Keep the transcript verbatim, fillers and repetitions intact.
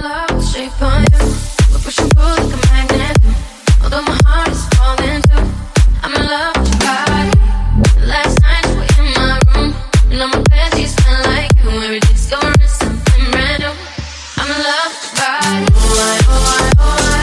love with the shape of you. We're pushing through like a magnet. Although my heart is falling too. I'm in love with your body. Last night you were in my room, and all my bed sheets smell like you. Every day's going to something brand new. I'm in love with your body. Oh, I, oh, I, oh, I.